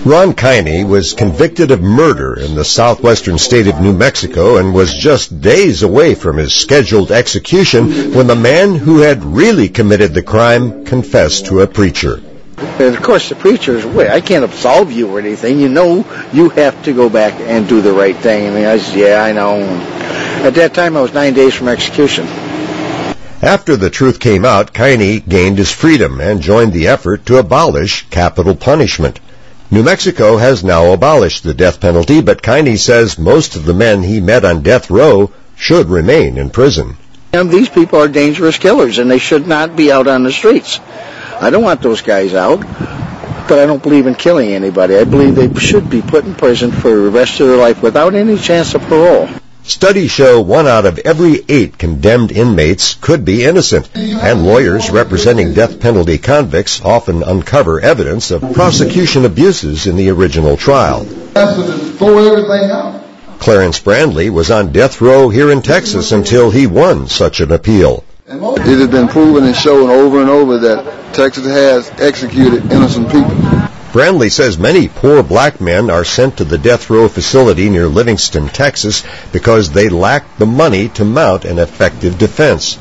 Ron Kiney was convicted of murder in the southwestern state of New Mexico and was just days away from his scheduled execution when the man who had really committed the crime confessed to a preacher. And of course, the preacher's way. I can't absolve you or anything. You know, you have to go back and do the right thing. I mean, I said, yeah, I know. At that time, I was 9 days from execution. After the truth came out, Kiney gained his freedom and joined the effort to abolish capital punishment. New Mexico has now abolished the death penalty, but Kiney says most of the men he met on death row should remain in prison. And these people are dangerous killers, and they should not be out on the streets. I don't want those guys out, but I don't believe in killing anybody. I believe they should be put in prison for the rest of their life without any chance of parole. Studies show 1 out of every 8 condemned inmates could be innocent, and lawyers representing death penalty convicts often uncover evidence of prosecution abuses in the original trial. Throw everything out. Clarence Brandley was on death row here in Texas until he won such an appeal. It has been proven and shown over and over that Texas has executed innocent people. Brandley says many poor black men are sent to the death row facility near Livingston, Texas, because they lack the money to mount an effective defense.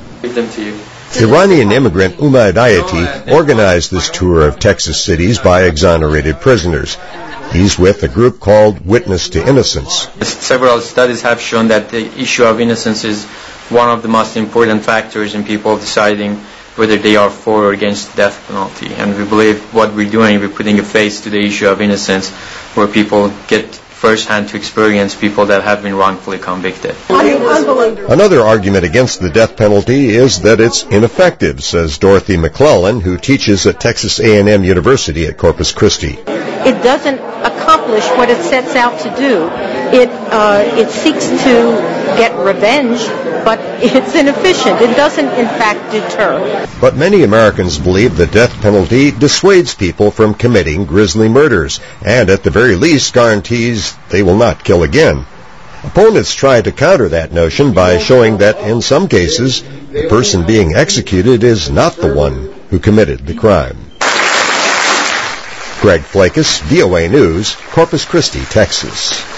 Iranian immigrant Uma Adayati organized this tour of Texas cities by exonerated prisoners. He's with a group called Witness to Innocence. Several studies have shown that the issue of innocence is one of the most important factors in people deciding whether they are for or against the death penalty. And we believe what we're doing, we're putting a face to the issue of innocence, where people get first-hand to experience people that have been wrongfully convicted. Another argument against the death penalty is that it's ineffective, says Dorothy McClellan, who teaches at Texas A&M University at Corpus Christi. It doesn't accomplish what it sets out to do. It seeks to get revenge, but it's inefficient. It doesn't, in fact, deter. But many Americans believe the death penalty dissuades people from committing grisly murders, and at the very least guarantees they will not kill again. Opponents try to counter that notion by showing that in some cases, the person being executed is not the one who committed the crime. Greg Flakus, VOA News, Corpus Christi, Texas.